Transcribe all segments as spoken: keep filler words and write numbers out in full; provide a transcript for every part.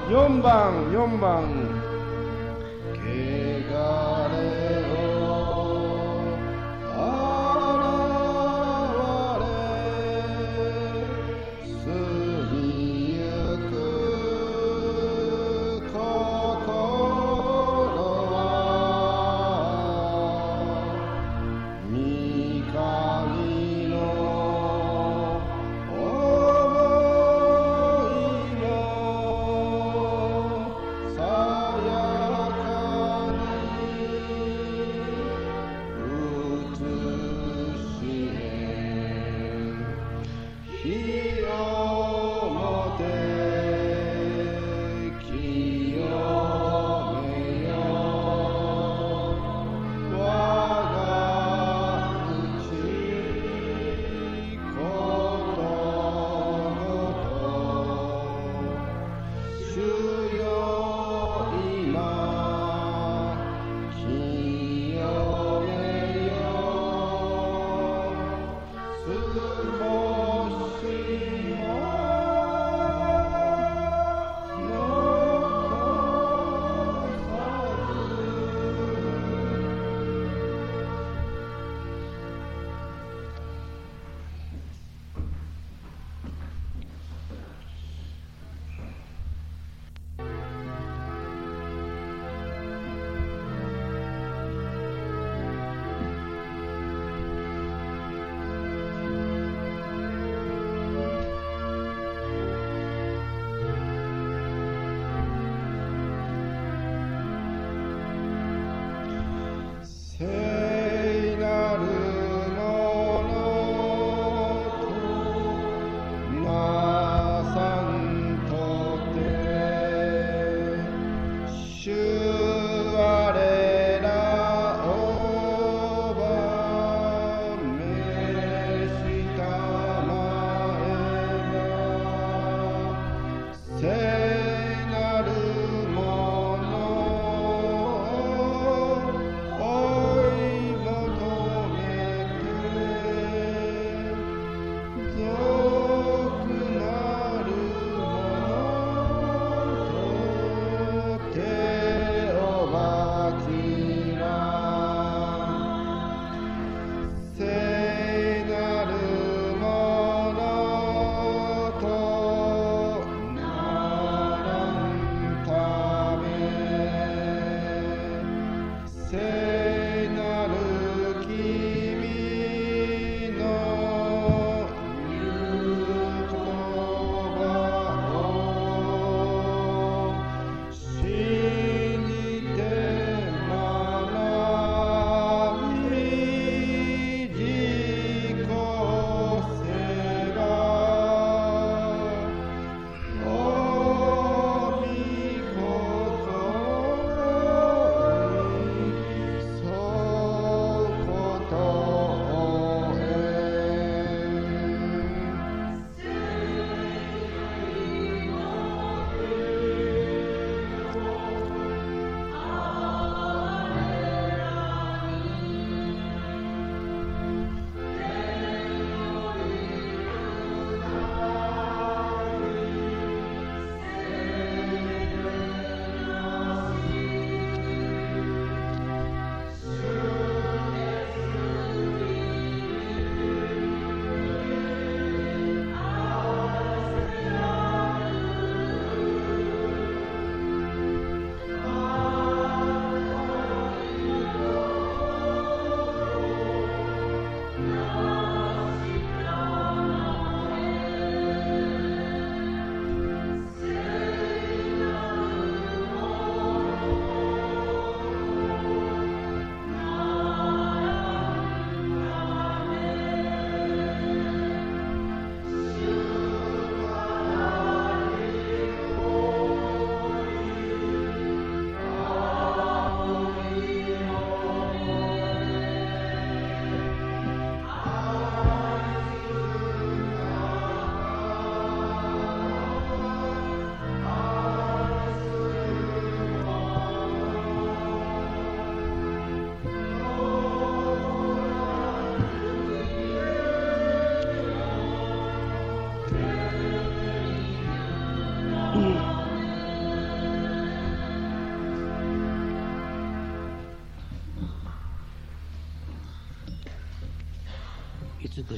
よんばんよんばん。 汚れを洗われ過ぎゆく心は三上の想いのさ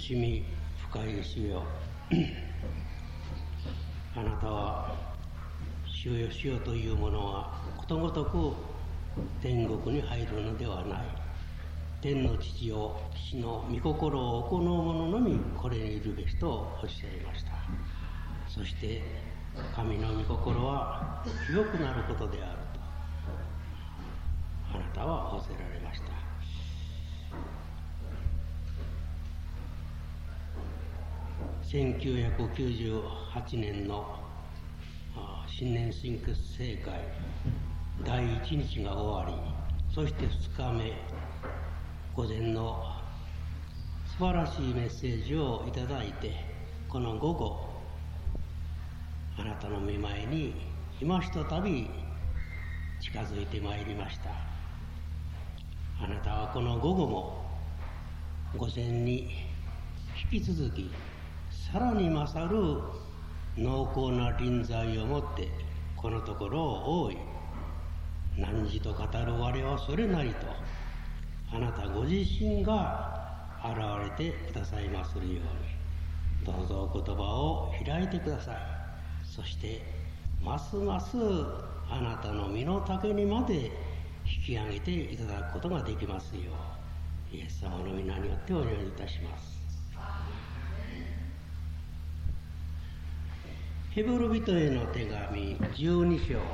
慎み深い主よ、あなたは主よ主よというものはことごとく天国に入るのではない。天の父よ、父の御心を行う者のみこれにいるべしとおっしゃいました。そして神の御心は清くなることであるとあなたは仰せられました。せんきゅうひゃくきゅうじゅうはちねんの新年神決正会だいいちにちが終わり、そしてふつかめ午前の素晴らしいメッセージをいただいて、この午後あなたの御前に今ひとたび近づいてまいりました。あなたはこの午後も午前に引き続きさらに勝る濃厚な臨在をもってこのところを覆い、汝と語る我はそれなりとあなたご自身が現れてくださいまするように、どうぞお言葉を開いてください。そしてますますあなたの身の丈にまで引き上げていただくことができますよう、イエス様の皆によってお祈りいたします。ヘブル人への手紙じゅうにしょう。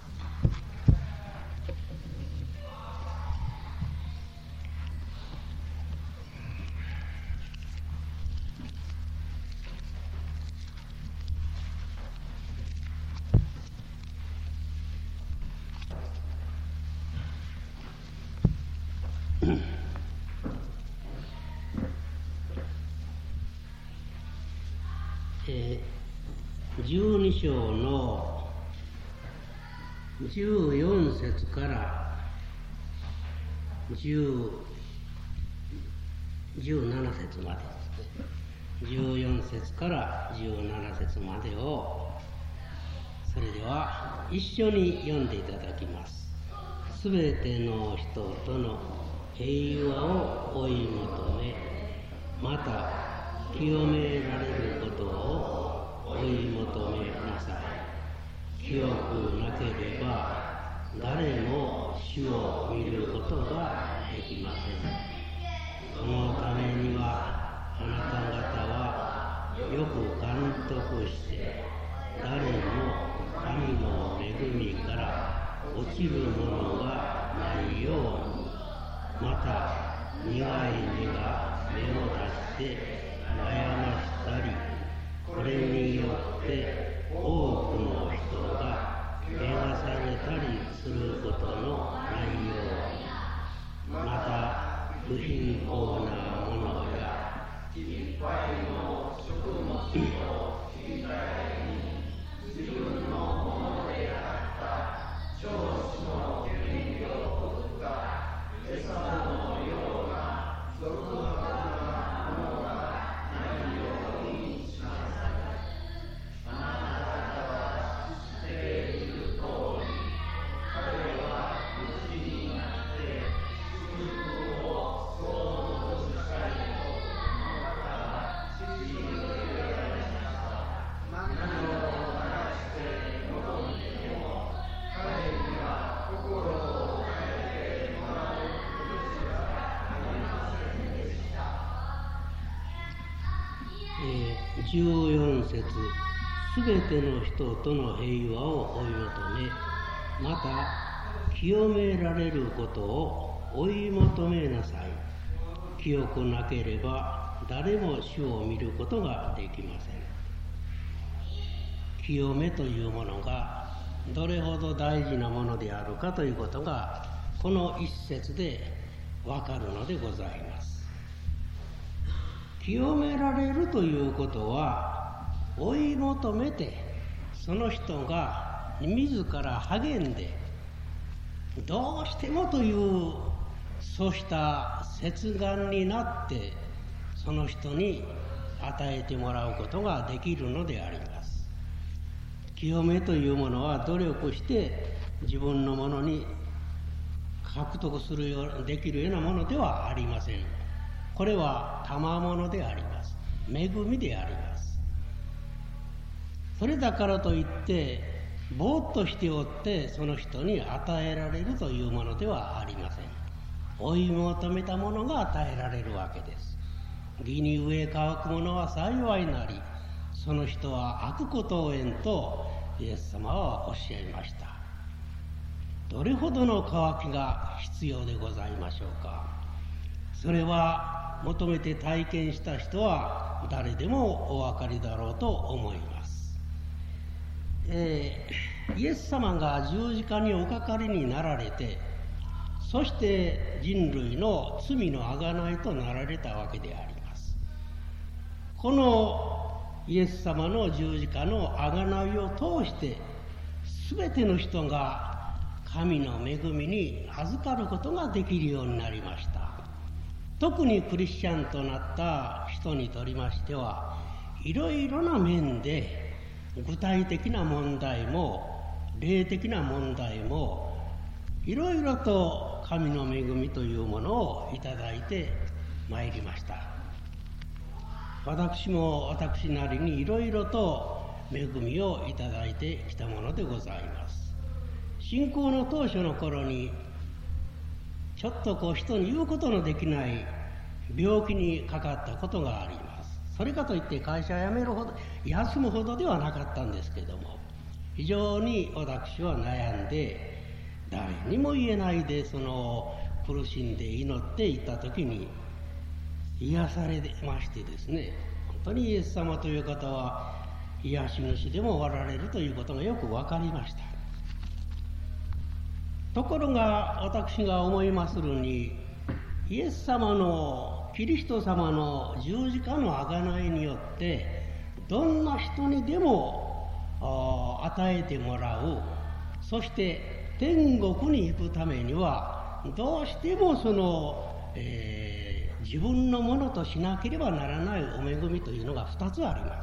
えー、じゅうにしょうのじゅうよんせつからじゅうななせつまでですね。じゅうよんせつからじゅうななせつまでをそれでは一緒に読んでいただきます。すべての人との平和を追い求め、また清められることを追い求めなさい。清くなければ誰も主を見ることができません。そのためにはあなた方はよく監督して誰も神の恵みから落ちるものがないように、また苦い目が目を出して悩ましたり、これによって多くの人が汚されたりすることのないように、また不貧困なものやいっぱいの食物を身体に自分のものであった長子の権利を取ったエサのような俗悪なものがないようにしなさい。あなた方は知っている通り、彼は無知になって祝福を相続したいと思ったら父に言われました。何を話して望んでも彼には心を変えてもらうことしかありませんでした。 えー、じゅうよんせつ、すべての人との平和を追い求め、また清められることを追い求めなさい。清くなければ誰も主を見ることができません。清めというものがどれほど大事なものであるかということがこの一節でわかるのでございます。清められるということは追い求めて、その人が自ら励んでどうしてもというそうした切願になってその人に与えてもらうことができるのであります。清めというものは努力して自分のものに獲得するようできるようなものではありません。これは賜物であります。 恵みであります。それだからといってぼーっとしておってその人に与えられるというものではありません。追い求めたものが与えられるわけです。義に植え乾くものは幸いなり、その人は悪ことを縁とイエス様はおっしゃいました。どれほどの渇きが必要でございましょうか。それは求めて体験した人は誰でもお分かりだろうと思います。えー、イエス様が十字架におかかりになられて、そして人類の罪の贖いとなられたわけであります。このイエス様の十字架の贖いを通して全ての人が神の恵みに預かることができるようになりました。特にクリスチャンとなった人にとりましてはいろいろな面で具体的な問題も霊的な問題もいろいろと神の恵みというものをいただいてまいりました。私も私なりにいろいろと恵みをいただいてきたものでございます。信仰の当初の頃にちょっとこう人に言うことのできない病気にかかったことがあります。それかといって会社辞めるほど休むほどではなかったんですけども、非常に私は悩んで誰にも言えないでその苦しんで祈っていた時に癒されましてですね、本当にイエス様という方は癒し主でもおられるということがよく分かりました。ところが私が思いまするに、イエス様のキリスト様の十字架の贖いによってどんな人にでも与えてもらう、そして天国に行くためにはどうしてもその、えー、自分のものとしなければならないお恵みというのがふたつあります。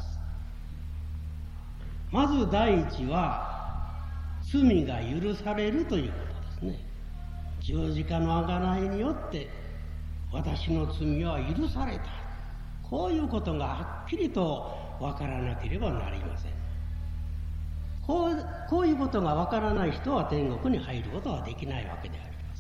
まず第一は罪が許されるということですね。十字架の贖いによって私の罪は許された、こういうことがはっきりと分からなければなりません。こう、こういうことが分からない人は天国に入ることはできないわけであります。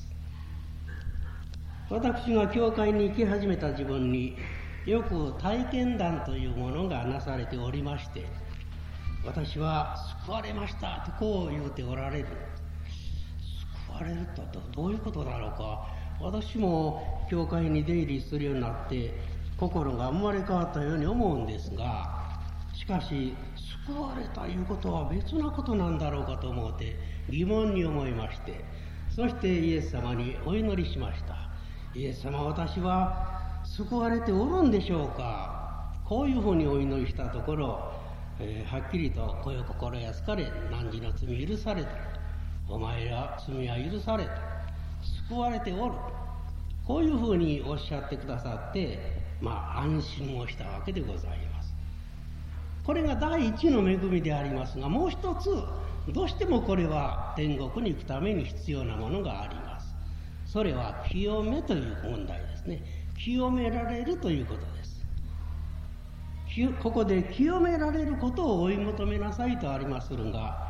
私が教会に行き始めた自分によく体験談というものがなされておりまして、私は救われましたとこう言うておられる。救われるとどういうことだろうか。私も教会に出入りするようになって心が生まれ変わったように思うんですが、しかし救われたいうことは別なことなんだろうかと思って疑問に思いまして、そしてイエス様にお祈りしました。イエス様、私は救われておるんでしょうか。こういうふうにお祈りしたところ、えー、はっきりとこよ心安かれ、汝の罪許された、お前ら罪は許された、救われておる、こういうふうにおっしゃってくださって、まあ安心をしたわけでございます。これが第一の恵みでありますが、もう一つどうしてもこれは天国に行くために必要なものがあります。それは清めという問題ですね。清められるということです。ここで清められることを追い求めなさいとありまするが、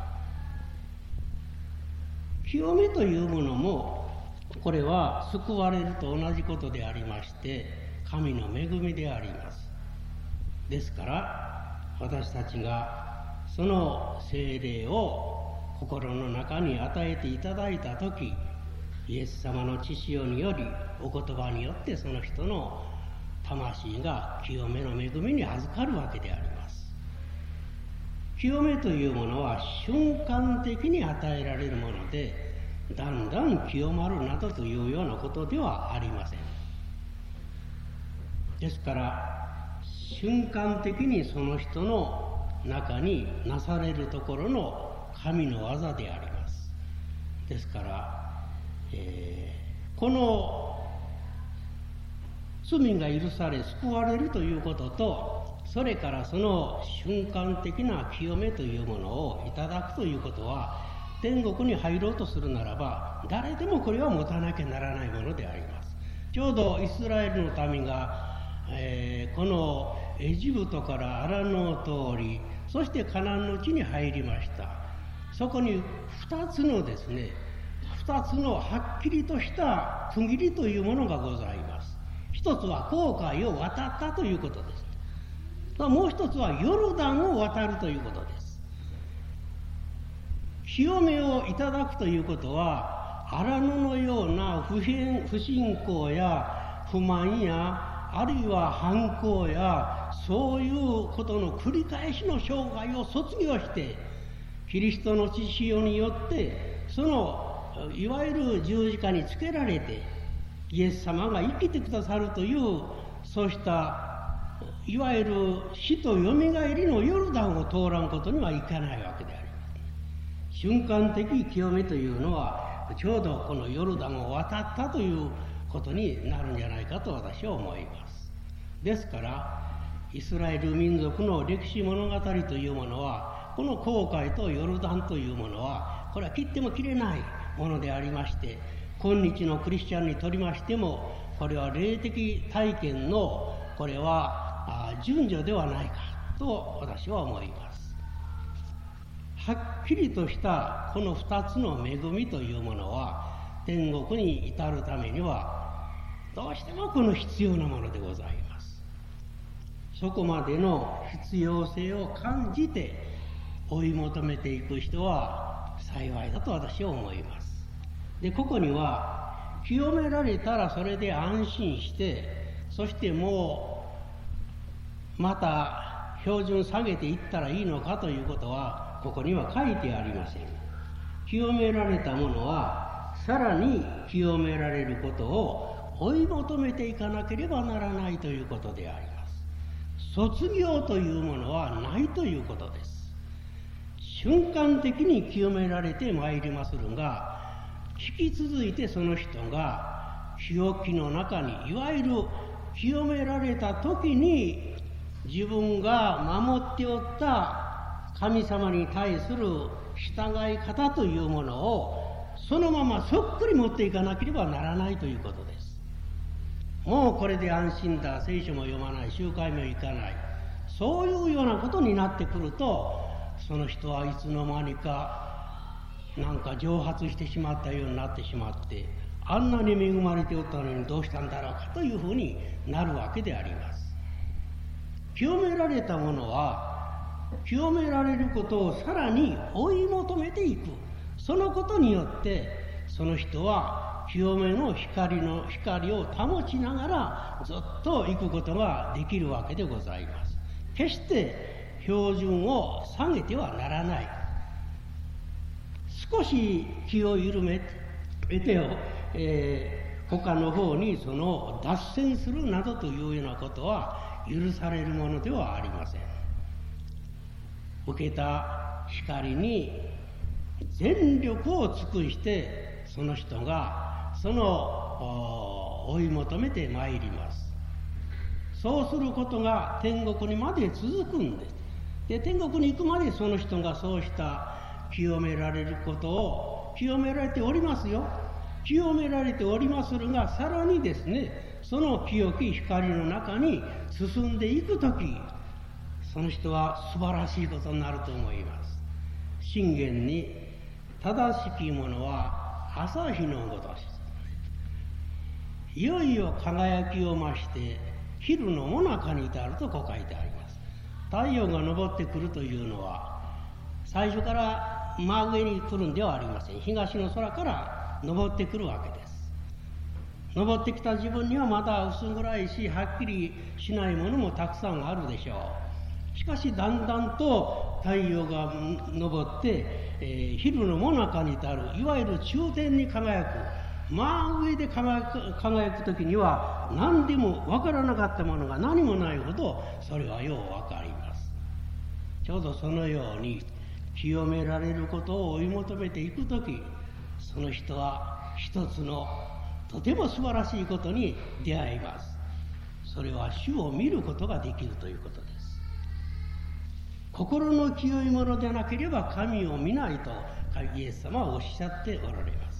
清めというものもこれは救われると同じことでありまして、神の恵みであります。ですから私たちがその聖霊を心の中に与えていただいたとき、イエス様の血潮によりお言葉によってその人の魂が清めの恵みに預かるわけであります。清めというものは瞬間的に与えられるもので、だんだん清まるなどというようなことではありません。ですから瞬間的にその人の中になされるところの神の技であります。ですから、えー、この罪が許され救われるということと、それからその瞬間的な清めというものをいただくということは、天国に入ろうとするならば誰でもこれは持たなきゃならないものであります。ちょうどイスラエルの民が、えー、このエジプトから荒野を通り、そしてカナンの地に入りました。そこに二つのですね、二つのはっきりとした区切りというものがございます。一つは紅海を渡ったということです。もう一つはヨルダンを渡るということです。清めをいただくということは、荒野のような不偏不信仰や不満や、あるいは反抗や、そういうことの繰り返しの生涯を卒業して、キリストの血潮によってそのいわゆる十字架につけられてイエス様が生きてくださるという、そうしたいわゆる死とよみがえりのヨルダンを通らんことにはいかないわけであります。瞬間的清めというのはちょうどこのヨルダンを渡ったということになるんじゃないかと私は思います。ですからイスラエル民族の歴史物語というものは、この紅海とヨルダンというものは、これは切っても切れないものでありまして、今日のクリスチャンにとりましても、これは霊的体験のこれは順序ではないかと私は思います。はっきりとしたこの二つの恵みというものは、天国に至るためにはどうしてもこの必要なものでございます。そこまでの必要性を感じて追い求めていく人は幸いだと私は思います。で、ここには清められたらそれで安心して、そしてもうまた標準下げていったらいいのかということはここには書いてありません。清められたものはさらに清められることを追い求めていかなければならないということであります。卒業というものはないということです。瞬間的に清められてまいりまするが、引き続いてその人が清きの中に、いわゆる清められた時に自分が守っておった神様に対する従い方というものをそのままそっくり持っていかなければならないということです。もうこれで安心だ、聖書も読まない、集会も行かない、そういうようなことになってくると、その人はいつの間にかなんか蒸発してしまったようになってしまって、あんなに恵まれておったのにどうしたんだろうかというふうになるわけであります。清められたものは清められることをさらに追い求めていく。そのことによってその人は清めの光の光を保ちながらずっと行くことができるわけでございます。決して標準を下げてはならない。少し気を緩めてを、えー、他の方にその脱線するなどというようなことは許されるものではありません。受けた光に全力を尽くしてその人がその追い求めてまいります。そうすることが天国にまで続くんです。で、天国に行くまでその人がそうした清められることを清められておりますよ。清められておりまするが、さらにですね、その清き光の中に進んでいくとき、その人は素晴らしいことになると思います。信玄に正しきものは朝日のごとし、いよいよ輝きを増して昼の最中に至るとこう書いてあります。太陽が昇ってくるというのは最初から真上に来るんではありません。東の空から昇ってくるわけです。昇ってきた自分にはまだ薄暗いし、はっきりしないものもたくさんあるでしょう。しかしだんだんと太陽が昇って、えー、昼の最中に至る、いわゆる中天に輝く、真上で輝く、輝く時には何でも分からなかったものが何もないほどそれはよう分かります。ちょうどそのように清められることを追い求めていくとき、その人は一つのとても素晴らしいことに出会います。それは主を見ることができるということです。心の清いものでなければ神を見ないとイエス様はおっしゃっておられます。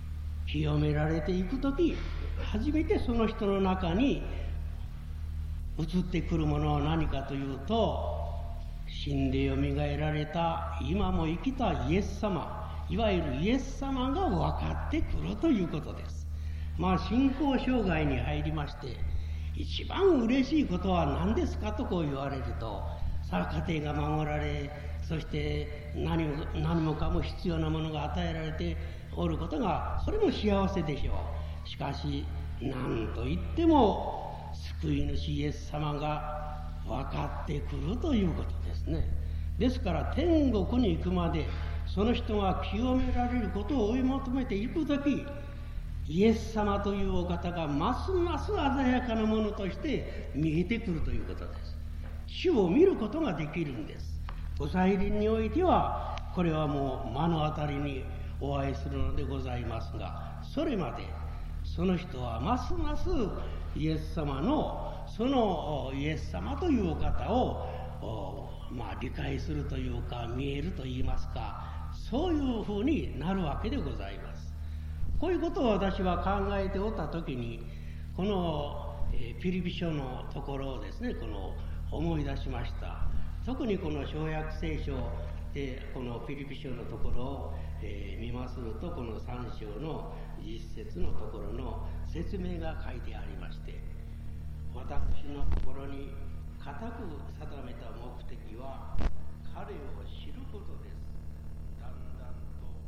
清められていくとき、初めてその人の中に移ってくるものは何かというと、死んでよみがえられた今も生きたイエス様、いわゆるイエス様が分かってくるということです。まあ信仰障害に入りまして、一番嬉しいことは何ですかとこう言われると、さあ家庭が守られ、そして何も何もかも必要なものが与えられておることが、それも幸せでしょう。しかし何と言っても救い主イエス様が分かってくるということですね。ですから天国に行くまでその人が清められることを追い求めていくとき、イエス様というお方がますます鮮やかなものとして見えてくるということです。主を見ることができるんです。ご再臨においてはこれはもう目の当たりにお会いするのでございますが、それまでその人はますますイエス様のそのイエス様というお方をまあ理解するというか、見えるといいますか、そういうふうになるわけでございます。こういうことを私は考えておったときに、この、えー、ピリピ書のところをですね、この思い出しました。特にこの小約聖書でこのピリピ書のところを、えー、見ますると、このさん章の実節のところの説明が書いてありまして、私の心に固く定めた目的は彼を知ることです。だんだ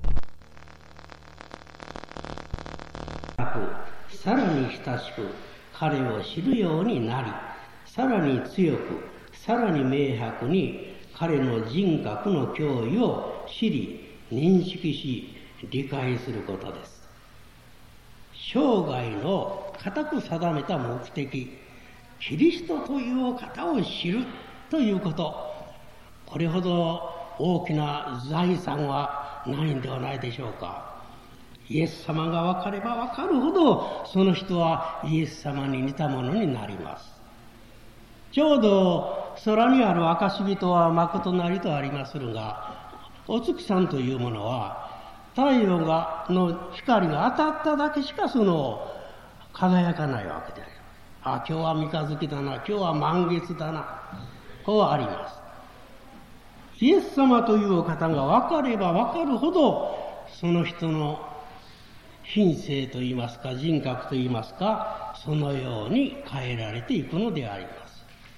んとさらに親しく彼を知るようになり、さらに強く、さらに明白に彼の人格の脅威を知り、認識し、理解することです。生涯の固く定めた目的、キリストというお方を知るということ、これほど大きな財産はないんではないでしょうか。イエス様が分かれば分かるほど、その人はイエス様に似たものになります。ちょうど空にある証人は誠なりとありまするが、お月さんというものは太陽がの光が当たっただけしかその輝かないわけであります。あ、今日は三日月だな、今日は満月だな、こうあります。イエス様というお方が分かれば分かるほど、その人の品性といいますか、人格といいますか、そのように変えられていくのであります。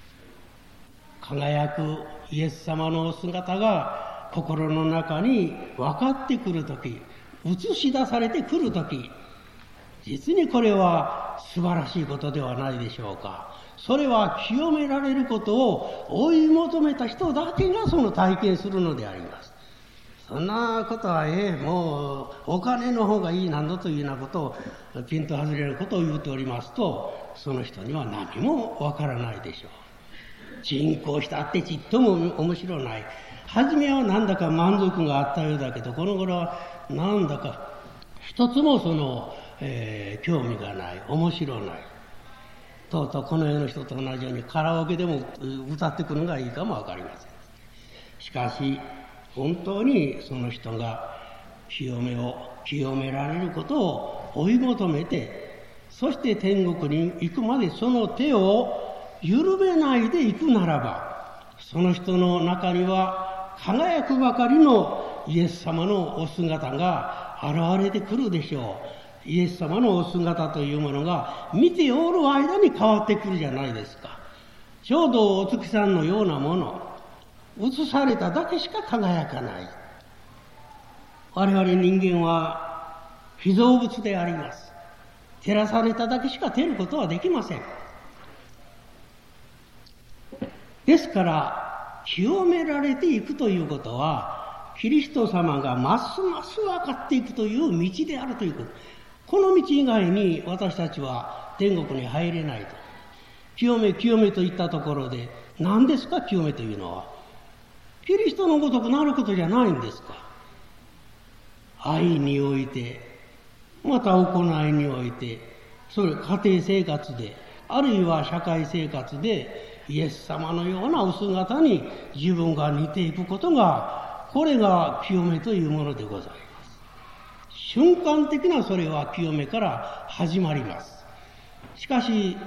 輝くイエス様のお姿が心の中に分かってくるとき、映し出されてくるとき、実にこれは素晴らしいことではないでしょうか。それは清められることを追い求めた人だけがその体験するのであります。そんなことはええもうお金の方がいいなどというようなことをピンと外れることを言うておりますと、その人には何もわからないでしょう。信仰したってちっとも面白ない。初めはなんだか満足があったようだけど、この頃はなんだか一つもその、えー、興味がない、面白ない。とうとうこの世の人と同じようにカラオケでも歌ってくるのがいいかもわかりません。しかし本当にその人が清めを清められることを追い求めて、そして天国に行くまでその手を緩めないで行くならば、その人の中には輝くばかりのイエス様のお姿が現れてくるでしょう。イエス様のお姿というものが見ておる間に変わってくるじゃないですか。ちょうどお月さんのようなもの、映されただけしか輝かない。我々人間は被造物であります。照らされただけしか照ることはできません。ですから清められていくということは、キリスト様がますます分かっていくという道であるということ。この道以外に私たちは天国に入れないと。清め清めといったところで、何ですか清めというのは。キリストのごとくなることじゃないんですか。愛において、また行いにおいて、それ家庭生活で、あるいは社会生活で、イエス様のようなお姿に自分が似ていくことが、これが清めというものでございます。瞬間的なそれは清めから始まります。しかし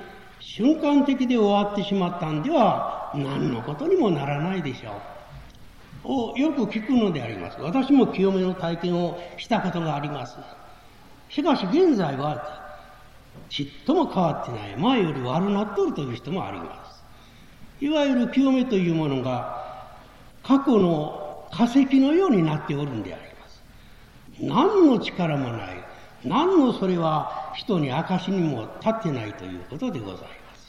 瞬間的で終わってしまったんでは何のことにもならないでしょうをよく聞くのであります。私も清めの体験をしたことがあります。しかし現在はちっとも変わってない、前より悪なっとるという人もあります。いわゆる清めというものが過去の化石のようになっておるんであります。何の力もない、何のそれは人に証にも立ってないということでございます。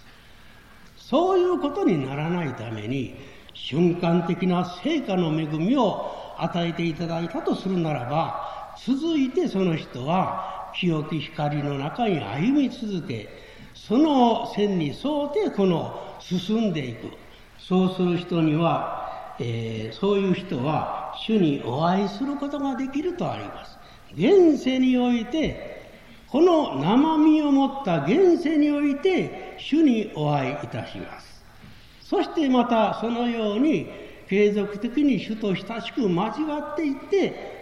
そういうことにならないために瞬間的な成果の恵みを与えていただいたとするならば、続いてその人は清き光の中に歩み続け、その線に沿ってこの進んでいく。そうする人には、えー、そういう人は主にお会いすることができるとあります。現世において、この生身を持った現世において主にお会いいたします。そしてまたそのように継続的に主と親しく交わっていって、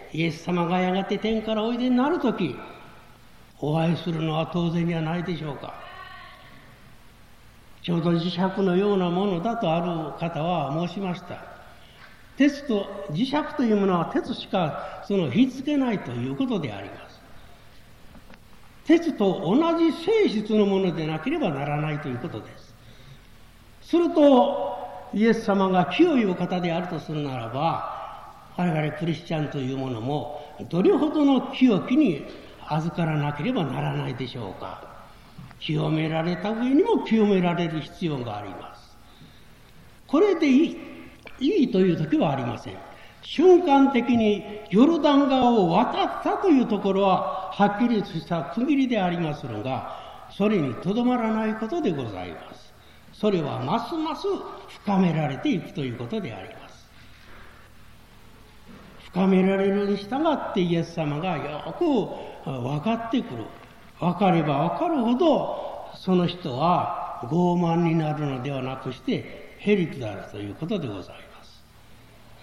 イエス様がやがて天からおいでになるとき、お会いするのは当然にはないでしょうか。ちょうど磁石のようなものだとある方は申しました。鉄と、磁石というものは鉄しかそのひっつけないということであります。鉄と同じ性質のものでなければならないということです。すると、イエス様が清いお方であるとするならば、我々クリスチャンというものもどれほどの清きに預からなければならないでしょうか。清められた上にも清められる必要があります。これでいい、いいという時はありません。瞬間的にヨルダン川を渡ったというところははっきりとした区切りでありますのが、それにとどまらないことでございます。それはますます深められていくということであります。深められるに従ってイエス様がよく分かってくる。分かれば分かるほどその人は傲慢になるのではなくしてへりくだるということでございます。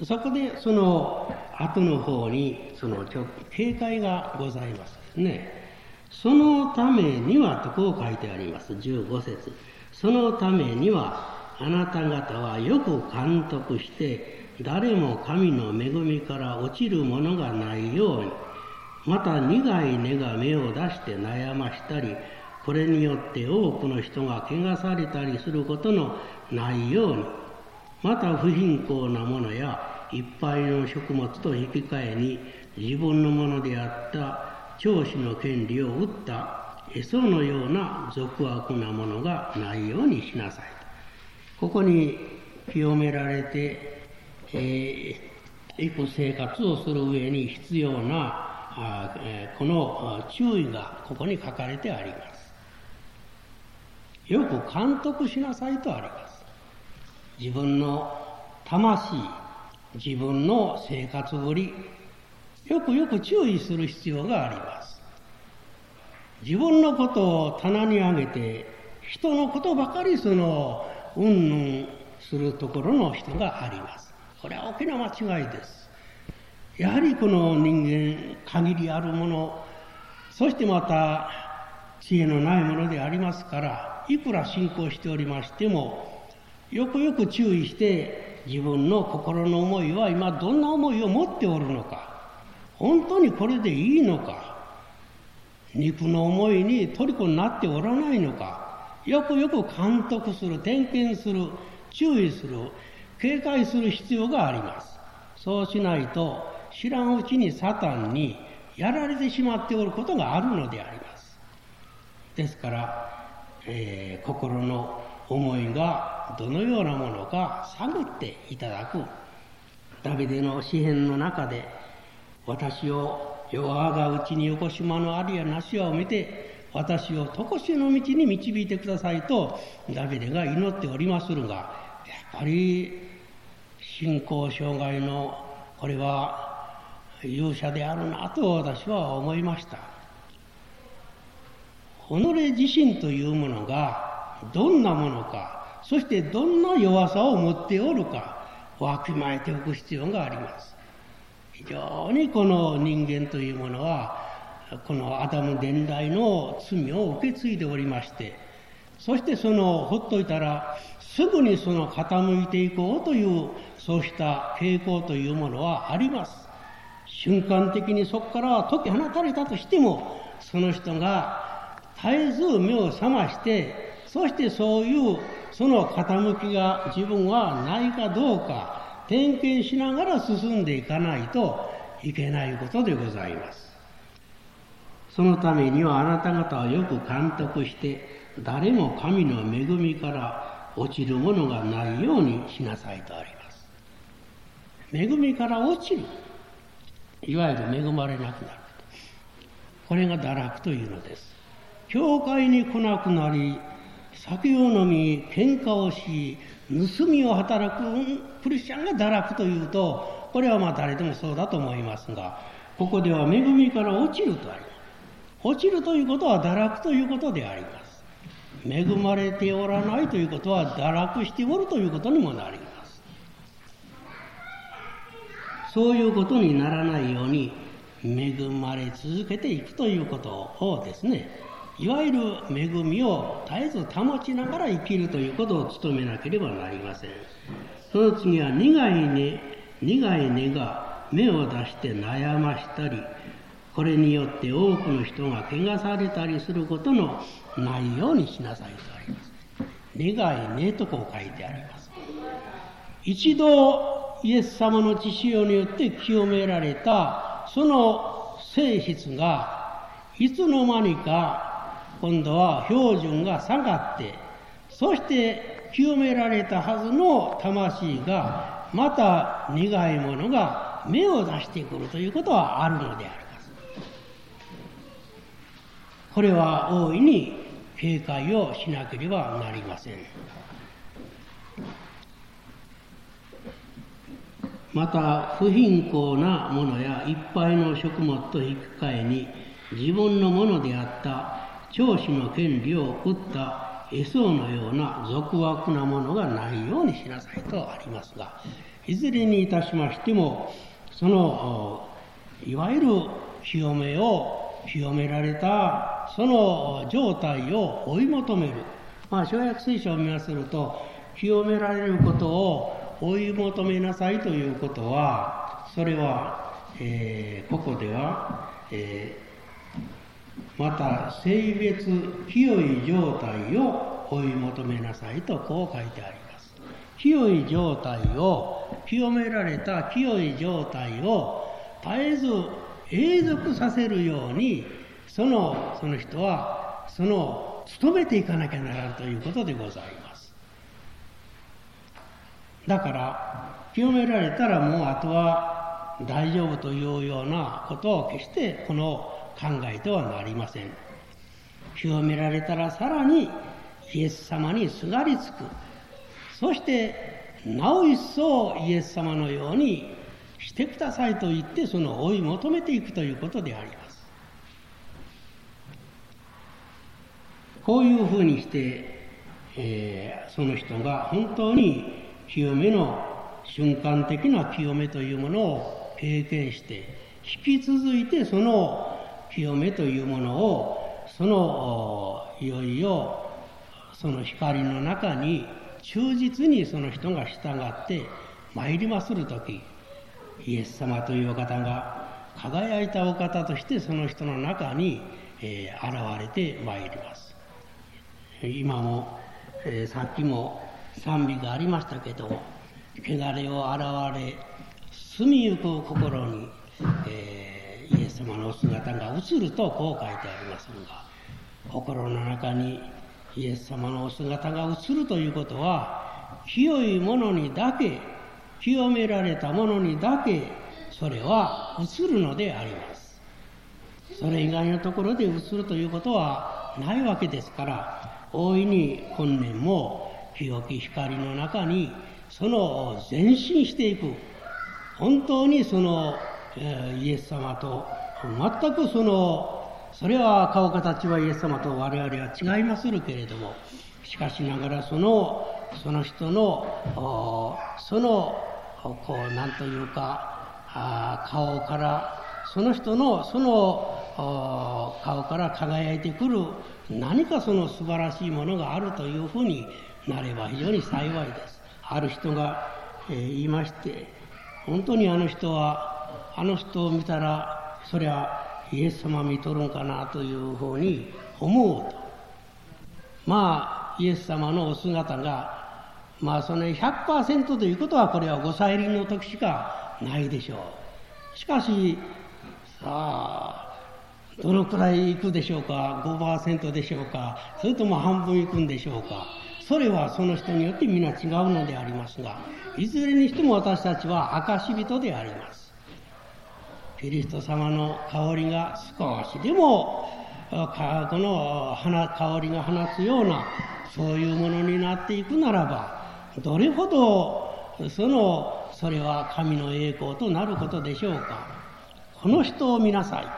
そこでその後の方にその警戒がございますね。そのためにはとこう書いてあります。じゅうご節。そのためにはあなた方はよく監督して誰も神の恵みから落ちるものがないように、また苦い根が芽を出して悩ましたり、これによって多くの人が汚されたりすることのないように、また不貧困なものやいっぱいの食物と引き換えに自分のものであった長子の権利を売ったエソのような俗悪なものがないようにしなさい。ここに清められてえー、行く生活をする上に必要なあ、えー、この注意がここに書かれてあります。よく監督しなさいとあります。自分の魂、自分の生活ぶり、よくよく注意する必要があります。自分のことを棚に上げて人のことばかりそのうんぬんするところの人があります。これは大きな間違いです。やはりこの人間限りあるもの、そしてまた知恵のないものでありますから、いくら信仰しておりましてもよくよく注意して自分の心の思いは今どんな思いを持っておるのか、本当にこれでいいのか、肉の思いに虜になっておらないのか、よくよく監督する、点検する、注意する、警戒する必要があります。そうしないと知らんうちにサタンにやられてしまっておることがあるのであります。ですから、えー、心の思いがどのようなものか探っていただく。ダビデの詩篇の中で、私を弱がうちに横島のありやなしやを見て私を常しえの道に導いてくださいとダビデが祈っておりまするが、やっぱり信仰障害のこれは勇者であるなと私は思いました。己自身というものがどんなものか、そしてどんな弱さを持っておるかわきまえておく必要があります。非常にこの人間というものはこのアダム伝来の罪を受け継いでおりまして、 そしてそのほっといたらすぐにその傾いていこうというそうした傾向というものはあります。瞬間的にそこから解き放たれたとしても、その人が絶えず目を覚まして、そしてそういうその傾きが自分はないかどうか点検しながら進んでいかないといけないことでございます。そのためにはあなた方はよく監督して、誰も神の恵みから落ちるものがないようにしなさいとあります。恵みから落ちる、いわゆる恵まれなくなる、これが堕落というのです。教会に来なくなり、酒を飲み喧嘩をし盗みを働くクリスチャンが堕落というと、これはまあ誰でもそうだと思いますが、ここでは恵みから落ちるとあります。落ちるということは堕落ということであります。恵まれておらないということは堕落しておるということにもなります。そういうことにならないように恵まれ続けていくということをですね、いわゆる恵みを絶えず保ちながら生きるということを努めなければなりません。その次は苦い根、苦い根が芽を出して悩ましたり、これによって多くの人が怪我されたりすることのないようにしなさいとあります。苦い根とこう書いてあります。一度イエス様の血潮によって清められたその性質がいつの間にか今度は標準が下がって、そして清められたはずの魂がまた苦いものが芽を出してくるということはあるのであります。これは大いに警戒をしなければなりません。また不貧困なものやいっぱいの食物と引き換えに自分のものであった長子の権利を売ったエソーのような俗悪なものがないようにしなさいとありますが、いずれにいたしましてもそのいわゆる清めを清められたその状態を追い求める、まあ新約聖書を見ますると、清められることを追い求めなさいということは、それは、えー、ここでは、えー、また性別清い状態を追い求めなさいとこう書いてあります。清い状態を、清められた清い状態を絶えず永続させるように、そのその人はその努めていかなきゃならんということでございます。だから清められたらもうあとは大丈夫というようなことを決してこの考えてはなりません。清められたらさらにイエス様にすがりつく、そしてなお一層イエス様のようにしてくださいと言ってその追い求めていくということであります。こういうふうにして、えー、その人が本当に清めの瞬間的な清めというものを経験して引き続いてその清めというものをそのいよいよその光の中に忠実にその人が従って参りまするとき、イエス様というお方が輝いたお方としてその人の中に、えー、現れてまいります。今も、えー、さっきも賛美がありましたけど、汚れを現れ住みゆく心に、えー、イエス様のお姿が映るとこう書いてありますが、心の中にイエス様のお姿が映るということは、清いものにだけ、清められたものにだけそれは映るのであります。それ以外のところで映るということはないわけですから、大いに今年も清き光の中にその前進していく、本当にその、えー、イエス様と全くそのそれは顔形はイエス様と我々は違いまするけれども、しかしながらそのその人のそのこう何というかあ顔からその人のその顔から輝いてくる何かその素晴らしいものがあるというふうになれば非常に幸いです。ある人が、えー、言いまして、本当にあの人はあの人を見たらそりゃイエス様見とるんかなというふうに思うと。まあイエス様のお姿がまあその ひゃくパーセント ということはこれはご再臨の時しかないでしょう。しかしさあどのくらいいくでしょうか。 ごパーセント でしょうか、それとも半分いくんでしょうか。それはその人によって皆違うのでありますが、いずれにしても私たちは証人であります。キリスト様の香りが少しでもこの香りが放つようなそういうものになっていくならば、どれほどそのそれは神の栄光となることでしょうか。この人を見なさい、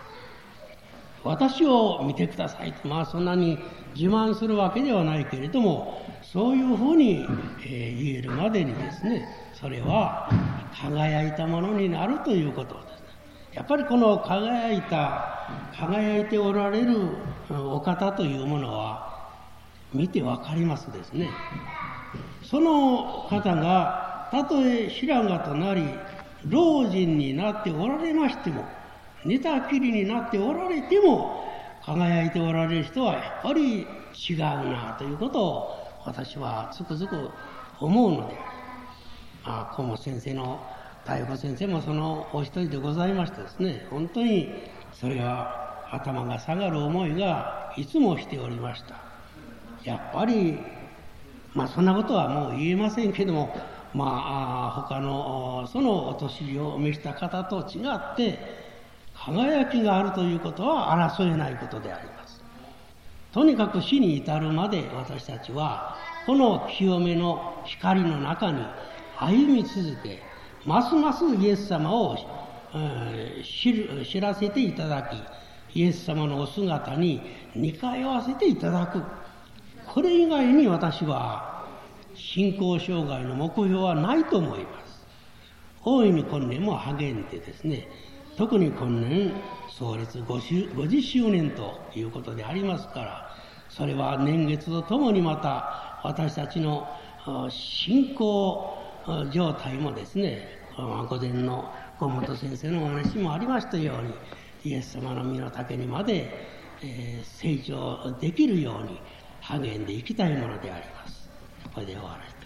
私を見てくださいと、まあそんなに自慢するわけではないけれども、そういうふうに、えー、言えるまでにですね、それは輝いたものになるということですね。やっぱりこの輝いた輝いておられるお方というものは見てわかりますですね。その方がたとえ白髪となり老人になっておられましても、寝たきりになっておられても輝いておられる人はやっぱり違うなということを私はつくづく思うのである。まあ、顧問先生の妙子先生もそのお一人でございましてですね、本当にそれは頭が下がる思いがいつもしておりました。やっぱりまあそんなことはもう言えませんけども、まあ他のそのお年を召した方と違って輝きがあるということは争えないことであります。とにかく死に至るまで私たちはこの清めの光の中に歩み続け、ますますイエス様を、えー、知る、知らせていただき、イエス様のお姿に似通わせていただく。これ以外に私は信仰生涯の目標はないと思います。大いに今年も励んでですね、特に今年創立ごじゅっしゅうねんということでありますから、それは年月とともにまた私たちの信仰状態もですね、午前の小本先生のお話もありましたように、イエス様の身の丈にまで、えー、成長できるように励んでいきたいものであります。これで終わらせて。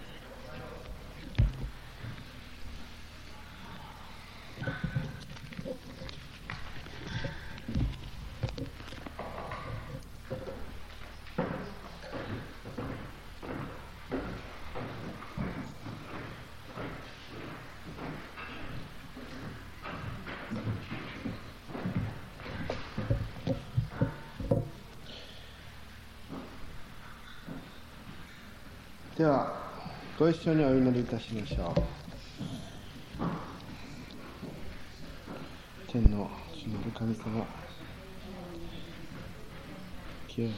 ではご一緒にお祈りいたしましょう。天の地の神様、清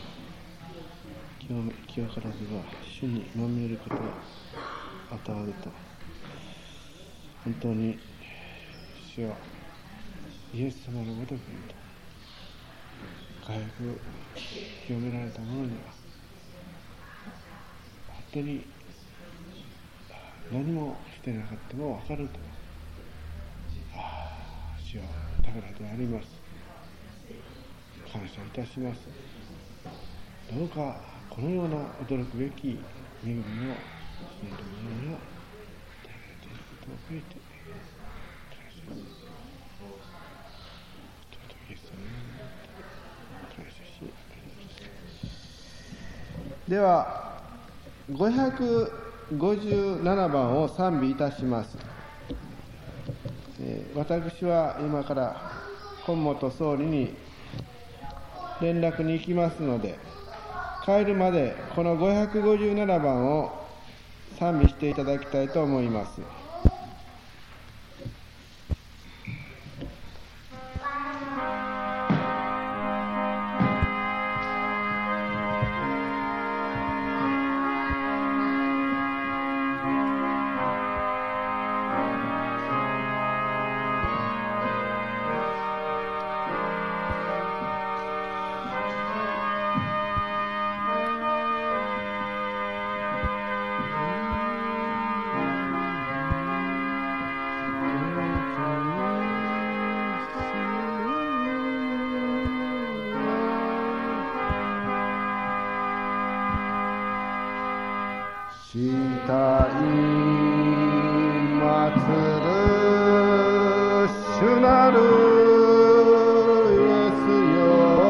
清からずは主にまみれることを与わると、本当に主はイエス様のごとくに輝く清められた者には本当に何もしてなかったも分かると、ああ主は宝であります。感謝いたします。どうかこのような驚くべき恵みをその者には与えられていることを書いて感謝します。イエス様に感謝します。ではごひゃくごじゅうななばんを賛美いたします。えー、私は今から本本総理に連絡に行きますので、帰るまでこのごひゃくごじゅうななばんを賛美していただきたいと思います。 したい祭る主なるイエスよ。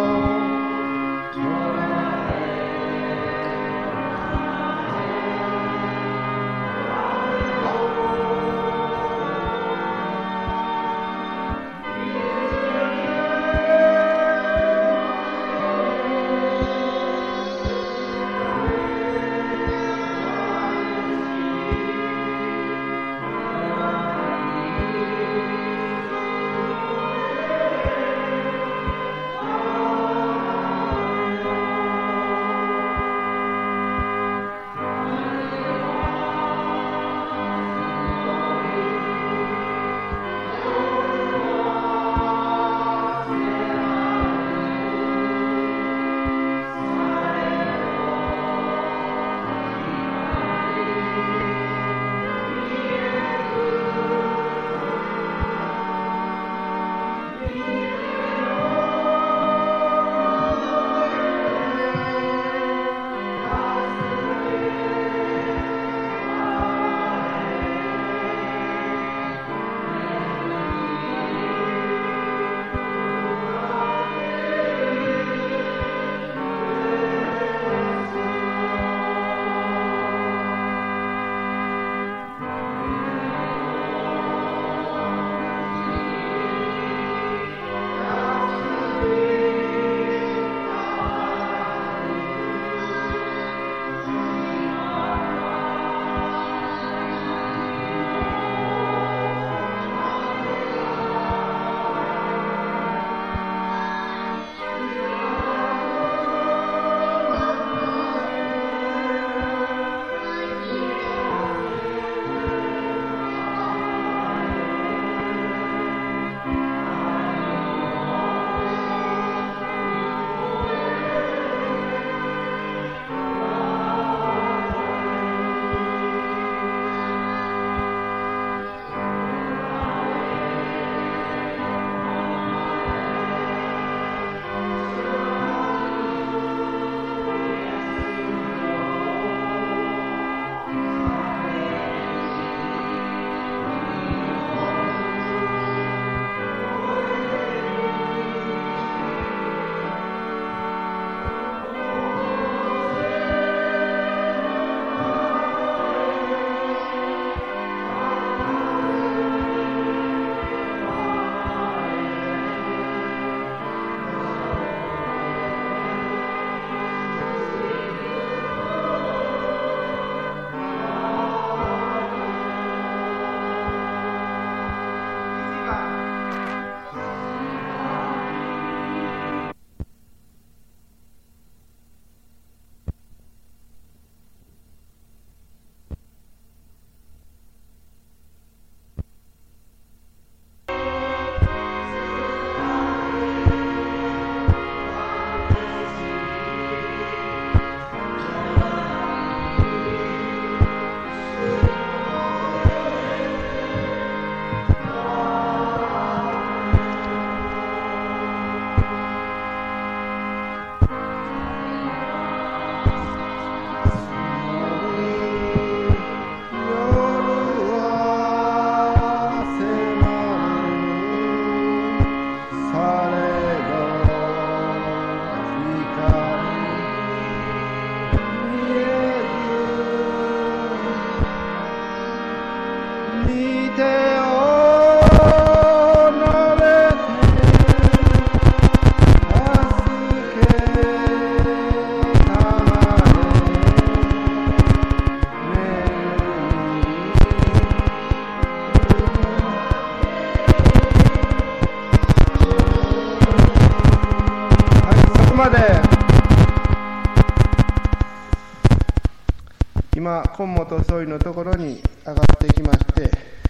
今今本総理のところに上がってきまして、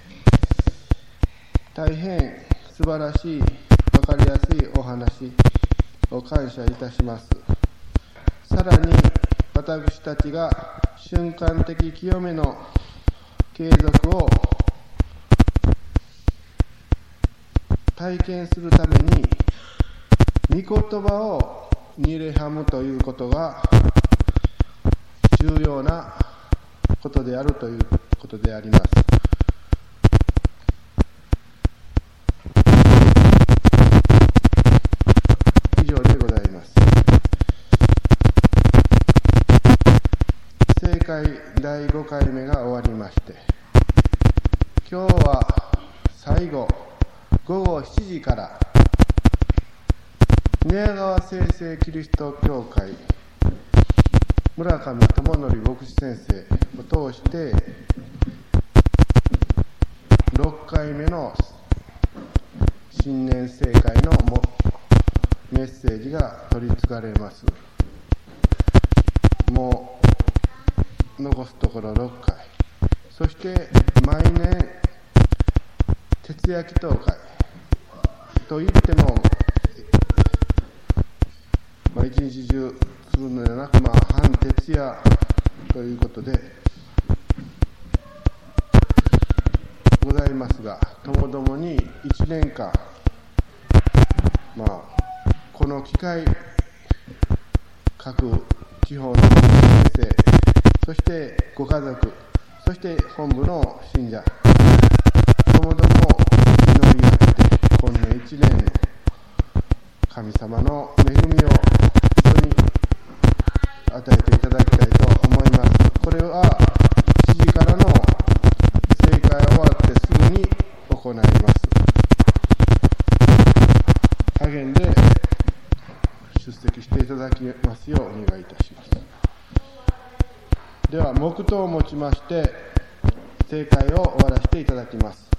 大変素晴らしい、分かりやすいお話を感謝いたします。さらに私たちが瞬間的清めの継続を体験するために、御言葉をニレハムということが重要なことであるということであります。以上でございます。正会だいごかいめが終わりまして、今日は最後ごごしちじから寝屋川聖々キリスト教会村上智則牧師先生を通してろっかいめの新年聖会のメッセージが取り継がれます。もう残すところろっかい、そして毎年徹夜祈祷会といっても、まあ、一日中するのではなく、まあ、半徹夜ということでございますが、ともどもにいちねんかん、まあ、この機会、各地方の先生、そしてご家族、そして本部の信者、ともども祈り合って、今年一年、神様の恵みを本当に与えていただきたいと思います。これはしちじからの聖会終わってすぐに行います。励んで出席していただきますようお願いいたします。では黙祷をもちまして聖会を終わらせていただきます。